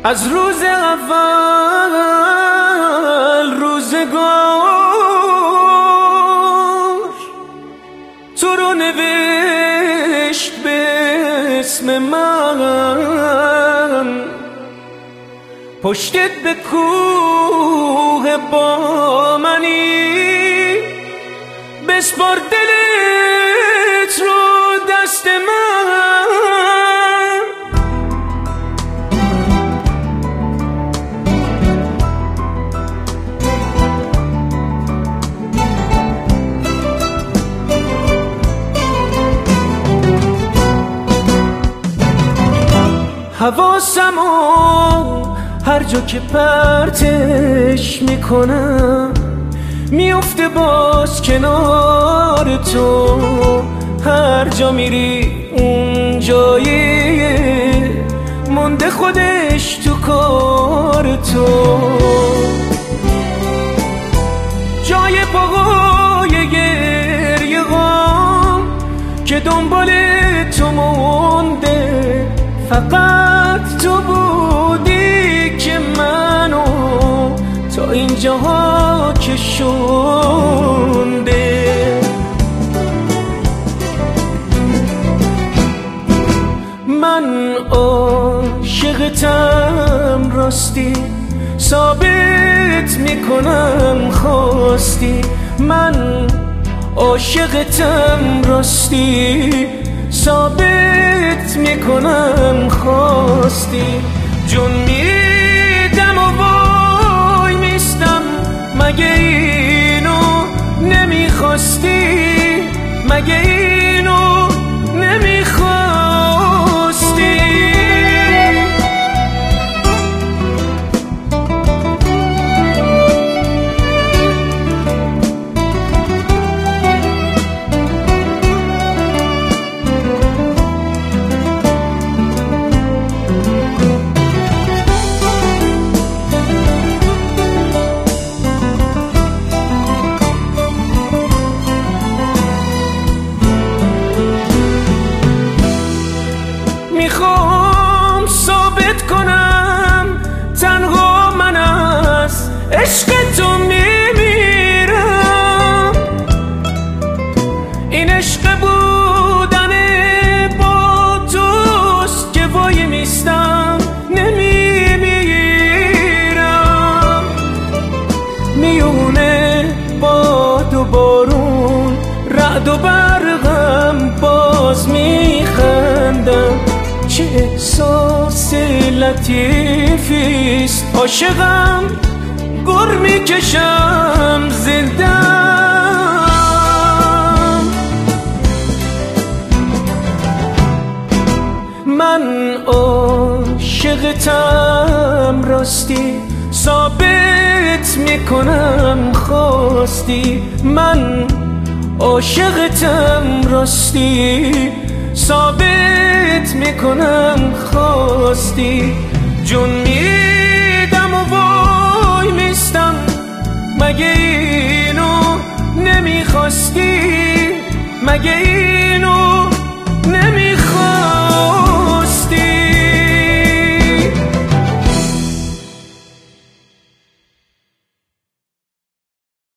از روز اول روزگار تو رو نوشت به اسم من، پشتت به کوه با منی، بسپار دلت رو دست من. حواسمو هر جا که پرتش میکنم میفته باز کنار تو، هر جا میری اون جایی مونده خودش تو کار تو، جای پاهای گریه غم که دنبال تو مونده، فقط تو بودی که منو تا اینجاها کشونده. من عاشقتم راستی، ثابت میکنم خواستی. من عاشقتم راستی، ثابت میکنم خواستی. جون میدم و وای میستم، مگه اینو نمیخواستی؟ مگه اینو نمیخواستی؟ میخوام ثابت کنم تنها من از عشق تو میمیرم، این عشق بودن با توست که وای میستم نمیمیرم. میونه باد و بارون رعد و برقم باز میخندم، چه احساس لطیفیست عاشقم گر میکشم زندم. من عاشقتم راستی، ثابت میکنم خواستی. من عاشقتم راستی، ثابت میکنم خواستی. جون میدم و وای میستم، مگه اینو نمیخواستی؟ مگه اینو